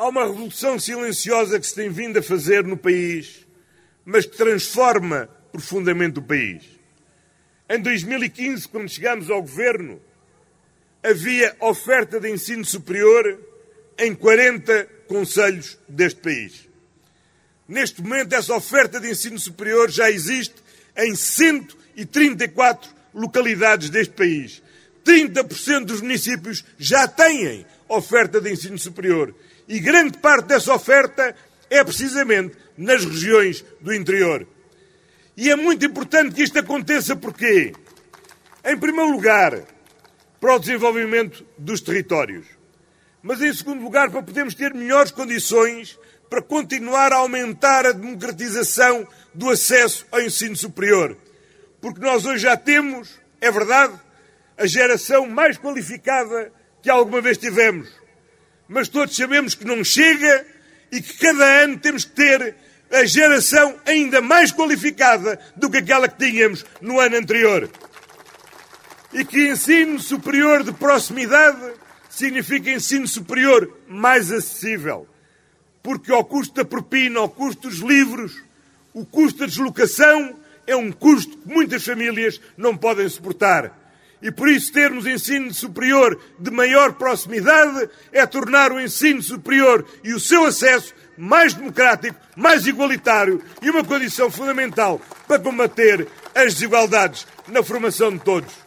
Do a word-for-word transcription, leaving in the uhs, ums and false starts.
Há uma revolução silenciosa que se tem vindo a fazer no país, mas que transforma profundamente o país. Em dois mil e quinze, quando chegámos ao governo, havia oferta de ensino superior em quarenta concelhos deste país. Neste momento, essa oferta de ensino superior já existe em cento e trinta e quatro localidades deste país. trinta por cento dos municípios já têm oferta de ensino superior. E grande parte dessa oferta é precisamente nas regiões do interior. E é muito importante que isto aconteça porque, em primeiro lugar, para o desenvolvimento dos territórios. Mas, em segundo lugar, para podermos ter melhores condições para continuar a aumentar a democratização do acesso ao ensino superior. Porque nós hoje já temos, é verdade, a geração mais qualificada que alguma vez tivemos. Mas todos sabemos que não chega e que cada ano temos que ter a geração ainda mais qualificada do que aquela que tínhamos no ano anterior. E que ensino superior de proximidade significa ensino superior mais acessível. Porque ao custo da propina, ao custo dos livros, o custo da deslocação é um custo que muitas famílias não podem suportar. E por isso termos ensino superior de maior proximidade é tornar o ensino superior e o seu acesso mais democrático, mais igualitário e uma condição fundamental para combater as desigualdades na formação de todos.